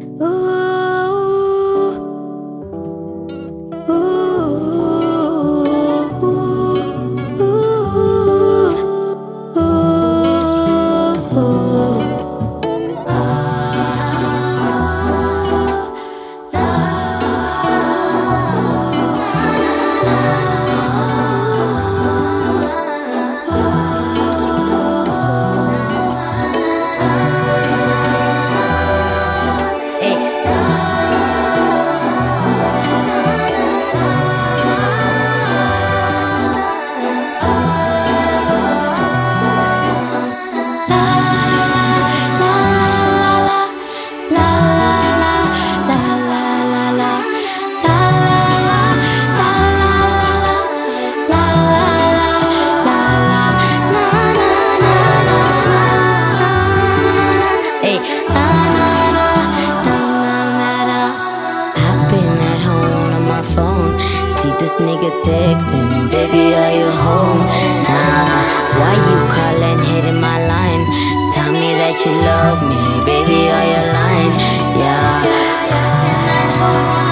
This nigga texting, baby, are you home? Nah, why you calling, hitting my line? Tell me that you love me, baby, are you lying? Yeah.